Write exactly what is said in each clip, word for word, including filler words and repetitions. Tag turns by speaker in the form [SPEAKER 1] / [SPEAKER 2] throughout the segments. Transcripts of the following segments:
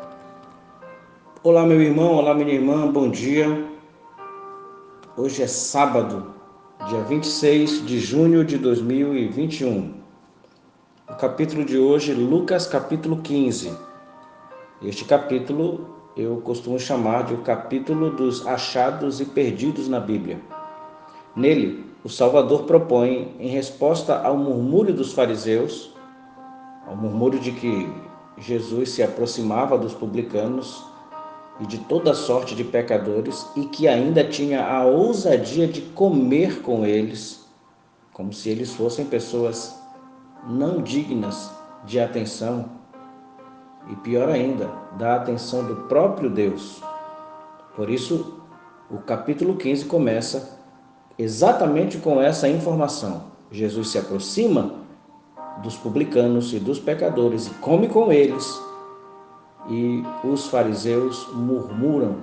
[SPEAKER 1] Olá, meu irmão, olá, minha irmã, bom dia. Hoje é sábado, dia vinte e seis de junho de dois mil e vinte e um. O capítulo de hoje, Lucas, capítulo quinze. Este capítulo eu costumo chamar de o capítulo dos achados e perdidos na Bíblia. Nele, o Salvador propõe, em resposta ao murmúrio dos fariseus, ao murmúrio de que Jesus se aproximava dos publicanos e de toda sorte de pecadores, e que ainda tinha a ousadia de comer com eles, como se eles fossem pessoas não dignas de atenção, e pior ainda, da atenção do próprio Deus. Por isso, o capítulo quinze começa exatamente com essa informação. Jesus se aproxima dos publicanos e dos pecadores e come com eles, e os fariseus murmuram.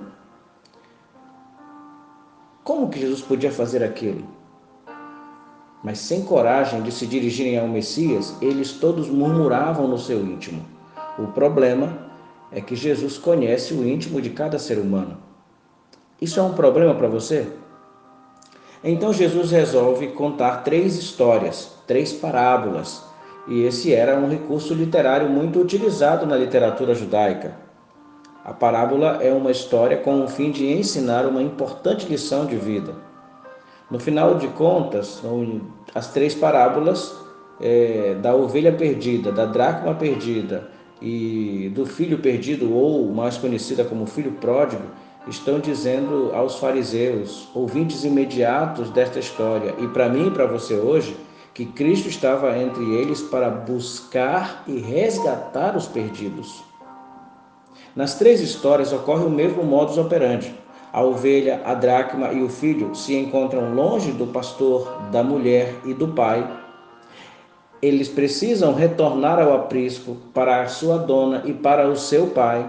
[SPEAKER 1] Como que Jesus podia fazer aquilo? Mas sem coragem de se dirigirem ao Messias, eles todos murmuravam no seu íntimo. O problema é que Jesus conhece o íntimo de cada ser humano. Isso é um problema para você? Então Jesus resolve contar três histórias, três parábolas, e esse era um recurso literário muito utilizado na literatura judaica. A parábola é uma história com o fim de ensinar uma importante lição de vida. No final de contas, as três parábolas é, da ovelha perdida, da dracma perdida e do filho perdido, ou mais conhecida como filho pródigo, estão dizendo aos fariseus, ouvintes imediatos desta história, e para mim e para você hoje, que Cristo estava entre eles para buscar e resgatar os perdidos. Nas três histórias ocorre o mesmo modus operandi. A ovelha, a dracma e o filho se encontram longe do pastor, da mulher e do pai. Eles precisam retornar ao aprisco para a sua dona e para o seu pai.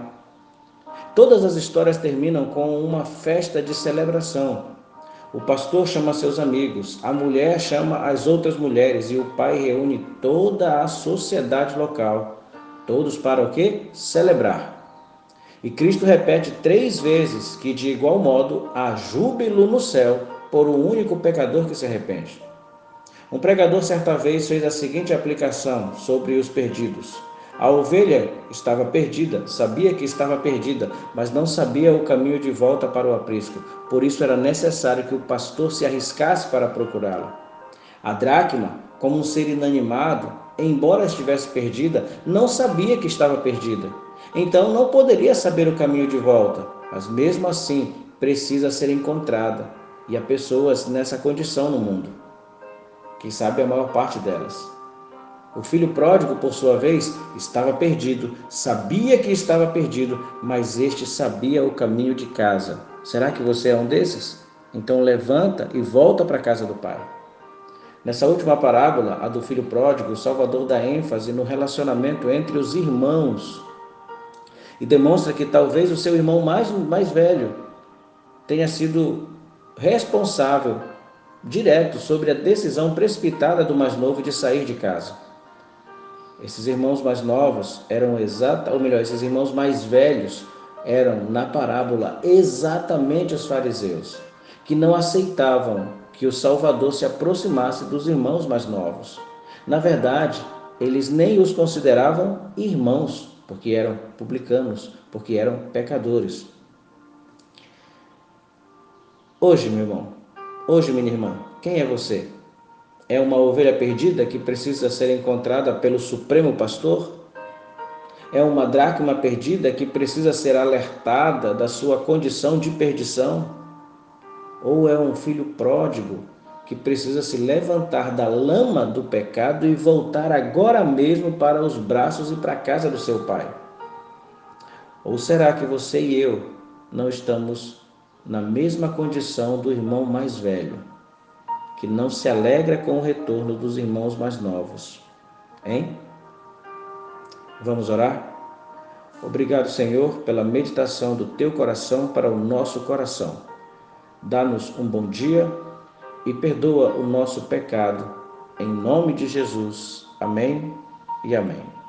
[SPEAKER 1] Todas as histórias terminam com uma festa de celebração. O pastor chama seus amigos, a mulher chama as outras mulheres e o pai reúne toda a sociedade local. Todos para o quê? Celebrar. E Cristo repete três vezes que, de igual modo, há júbilo no céu por um único pecador que se arrepende. Um pregador certa vez fez a seguinte aplicação sobre os perdidos. A ovelha estava perdida, sabia que estava perdida, mas não sabia o caminho de volta para o aprisco. Por isso era necessário que o pastor se arriscasse para procurá-la. A dracma, como um ser inanimado, embora estivesse perdida, não sabia que estava perdida. Então não poderia saber o caminho de volta, mas mesmo assim precisa ser encontrada. E há pessoas nessa condição no mundo. Quem sabe a maior parte delas. O filho pródigo, por sua vez, estava perdido, sabia que estava perdido, mas este sabia o caminho de casa. Será que você é um desses? Então levanta e volta para a casa do pai. Nessa última parábola, a do filho pródigo, o Salvador dá ênfase no relacionamento entre os irmãos e demonstra que talvez o seu irmão mais, mais velho tenha sido responsável direto sobre a decisão precipitada do mais novo de sair de casa. Esses irmãos mais novos eram exata, ou melhor, esses irmãos mais velhos eram, na parábola, exatamente os fariseus, que não aceitavam que o Salvador se aproximasse dos irmãos mais novos. Na verdade, eles nem os consideravam irmãos, porque eram publicanos, porque eram pecadores. Hoje, meu irmão, hoje, minha irmã, quem é você? É uma ovelha perdida que precisa ser encontrada pelo Supremo Pastor? É uma dracma perdida que precisa ser alertada da sua condição de perdição? Ou é um filho pródigo que precisa se levantar da lama do pecado e voltar agora mesmo para os braços e para a casa do seu pai? Ou será que você e eu não estamos na mesma condição do irmão mais velho, que não se alegra com o retorno dos irmãos mais novos? Hein? Vamos orar? Obrigado, Senhor, pela meditação do teu coração para o nosso coração. Dá-nos um bom dia e perdoa o nosso pecado. Em nome de Jesus. Amém e amém.